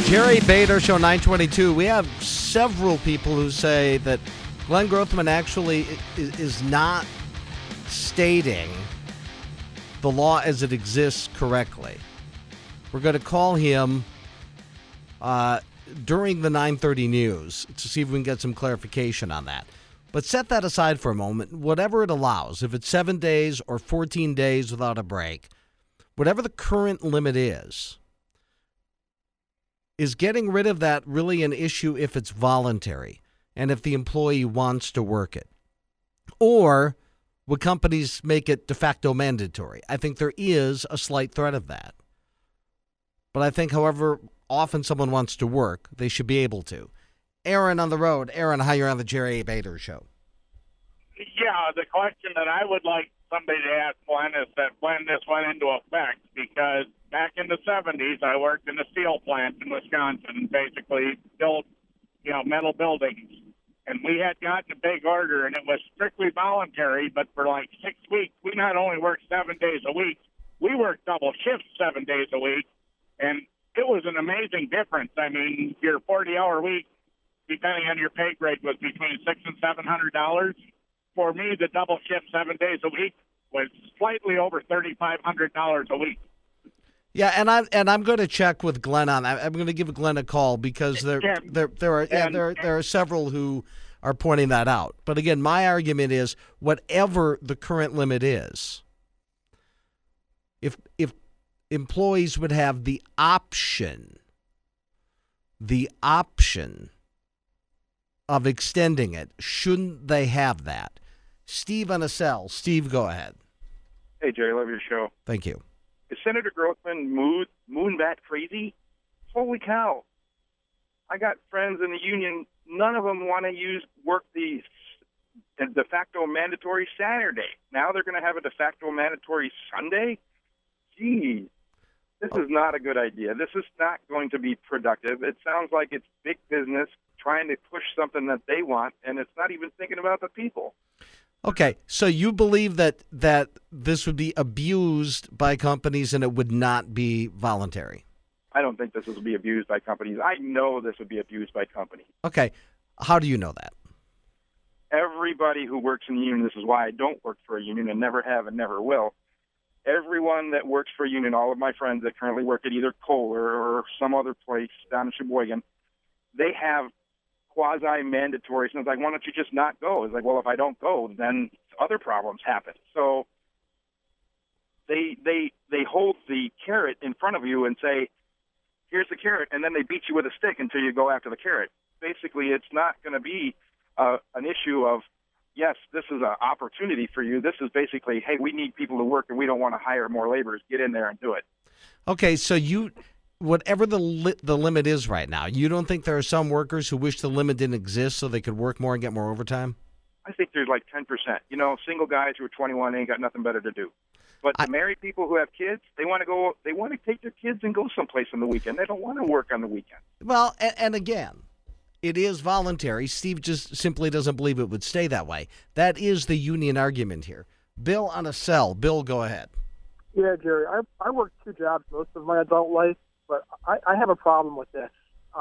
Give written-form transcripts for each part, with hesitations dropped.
Jerry Bader, Show 922. We have several people who say that Glenn Grothman actually is not stating the law as it exists correctly. We're going to call him during the 9:30 news to see if we can get some clarification on that. But set that aside for a moment. Whatever it allows, if it's 7 days or 14 days without a break, whatever the current limit is getting rid of that really an issue if it's voluntary and if the employee wants to work it? Or would companies make it de facto mandatory? I think there is a slight threat of that. But I think however often someone wants to work, they should be able to. Aaron on the road. Aaron, how you're on the Jerry Bader Show. Yeah, the question that I would like somebody to ask Glenn is that when this went into effect, because back in the 70s, I worked in a steel plant in Wisconsin, basically built, metal buildings. And we had gotten a big order, and it was strictly voluntary, but for like 6 weeks, we not only worked 7 days a week, we worked double shifts 7 days a week, and it was an amazing difference. I mean, your 40-hour week, depending on your pay grade, was between $600 and $700. For me, the double shift 7 days a week was slightly over $3,500 a week. Yeah, and I'm going to check with Glenn on that. I'm going to give Glenn a call because there are several who are pointing that out. But again, my argument is whatever the current limit is, if employees would have the option of extending it, shouldn't they have that? Steve on a cell. Steve, go ahead. Hey, Jerry, love your show. Thank you. Is Senator Grothman moon bat crazy? Holy cow. I got friends in the union. None of them want to work the de facto mandatory Saturday. Now they're going to have a de facto mandatory Sunday? Geez. This is not a good idea. This is not going to be productive. It sounds like it's big business trying to push something that they want, and it's not even thinking about the people. Okay, so you believe that this would be abused by companies and it would not be voluntary? I don't think this would be abused by companies. I know this would be abused by companies. Okay, how do you know that? Everybody who works in the union, this is why I don't work for a union and never have and never will. Everyone that works for a union, all of my friends that currently work at either Kohler or some other place down in Sheboygan, they have quasi-mandatory. So it's like, why don't you just not go? It's like, well, if I don't go, then other problems happen. So they hold the carrot in front of you and say, here's the carrot, and then they beat you with a stick until you go after the carrot. Basically, it's not going to be an issue of, yes, this is an opportunity for you. This is basically, hey, we need people to work and we don't want to hire more laborers. Get in there and do it. Okay, so whatever the limit is right now, you don't think there are some workers who wish the limit didn't exist so they could work more and get more overtime? I think there's like 10%. Single guys who are 21 ain't got nothing better to do. But the married people who have kids, they want to take their kids and go someplace on the weekend. They don't want to work on the weekend. Well, and again, it is voluntary. Steve just simply doesn't believe it would stay that way. That is the union argument here. Bill on a cell. Bill, go ahead. Yeah, Jerry, I worked 2 jobs most of my adult life, but I have a problem with this.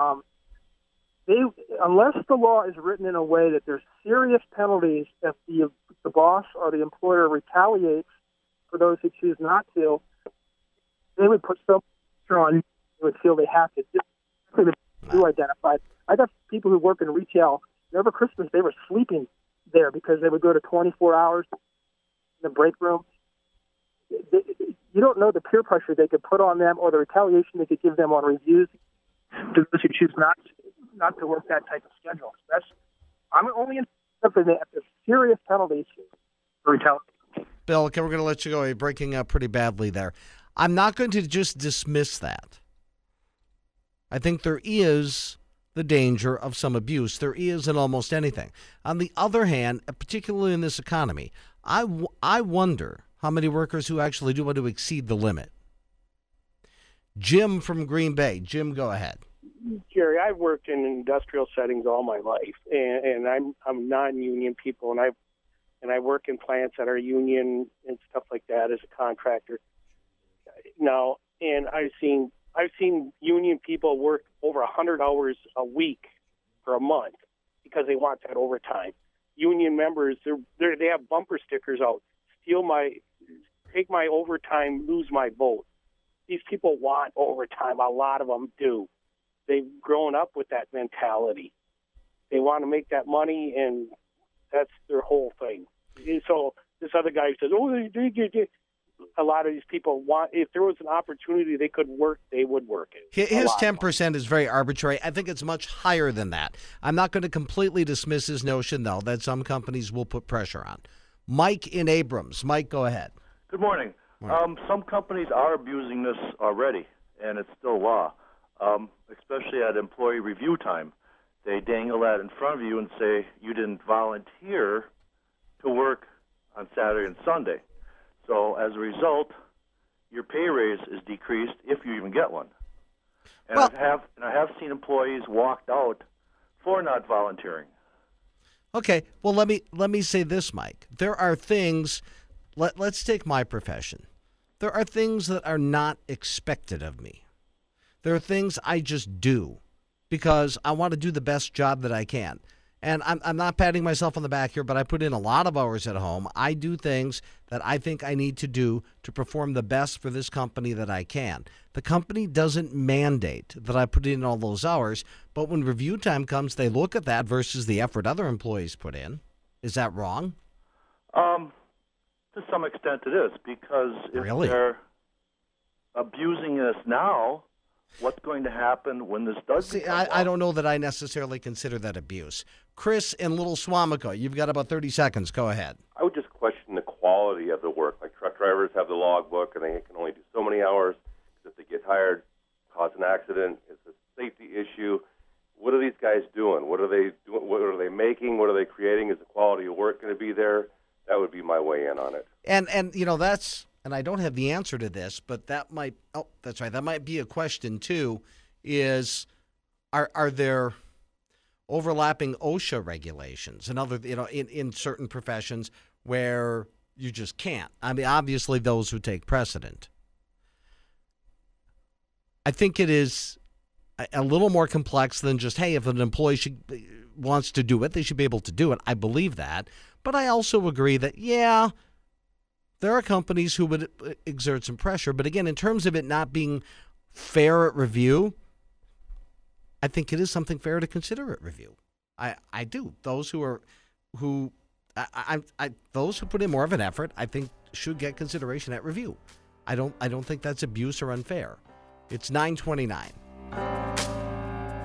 Unless the law is written in a way that there's serious penalties if the boss or the employer retaliates for those who choose not to, they would put so much on, they would feel they have to do identified. I got people who work in retail. Over Christmas, they were sleeping there because they would go to 24 hours in the break room. You don't know the peer pressure they could put on them or the retaliation they could give them on reviews to those who choose not to work that type of schedule. I'm only in something that have serious penalties for retaliation. Bill, okay, we're going to let you go. You're breaking up pretty badly there. I'm not going to just dismiss that. I think there is the danger of some abuse. There is in almost anything. On the other hand, particularly in this economy, I wonder how many workers who actually do want to exceed the limit. Jim from Green Bay. Jim, go ahead. Jerry, I've worked in industrial settings all my life, and I'm non-union people, and I work in plants that are union and stuff like that as a contractor. Now, and I've seen I've seen union people work over 100 hours a week for a month because they want that overtime. Union members, they have bumper stickers out. Take my overtime, lose my vote. These people want overtime. A lot of them do. They've grown up with that mentality. They want to make that money, and that's their whole thing. And so this other guy says, a lot of these people want, if there was an opportunity they could work, they would work it. His 10% is very arbitrary. I think it's much higher than that. I'm not going to completely dismiss his notion, though, that some companies will put pressure on. Mike in Abrams. Mike, go ahead. Good morning. Some companies are abusing this already, and it's still law, especially at employee review time. They dangle that in front of you and say you didn't volunteer to work on Saturday and Sunday. So as a result, your pay raise is decreased if you even get one. And I have seen employees walked out for not volunteering. Okay, well, let me say this, Mike. There are things. Let's take my profession. There are things that are not expected of me. There are things I just do because I want to do the best job that I can. And I'm not patting myself on the back here, but I put in a lot of hours at home. I do things that I think I need to do to perform the best for this company that I can. The company doesn't mandate that I put in all those hours, but when review time comes, they look at that versus the effort other employees put in. Is that wrong? To some extent it is, because if they're abusing us now, what's going to happen when this does become law? I don't know that I necessarily consider that abuse. Chris in Little Swamico, you've got about 30 seconds. Go ahead. I would just question the quality of the work. Like truck drivers have the logbook, and they can only do so many hours. If they get hired, cause an accident, it's a safety issue. What are these guys doing? What are they doing? What are they making? What are they creating? Is the quality of work going to be there? That would be my way in on it. And that's, and I don't have the answer to this, but that might, that's right, that might be a question too, is are there overlapping OSHA regulations and other, in certain professions where you just can't? I mean, obviously those who take precedent. I think it is a little more complex than just, hey, if an employee wants to do it, they should be able to do it. I believe that. But I also agree that, yeah, there are companies who would exert some pressure. But again, in terms of it not being fair at review, I think it is something fair to consider at review. I do. Those those who put in more of an effort, I think should get consideration at review. I don't think that's abuse or unfair. It's 9:29.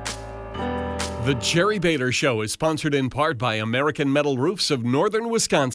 The Jerry Bader Show is sponsored in part by American Metal Roofs of Northern Wisconsin.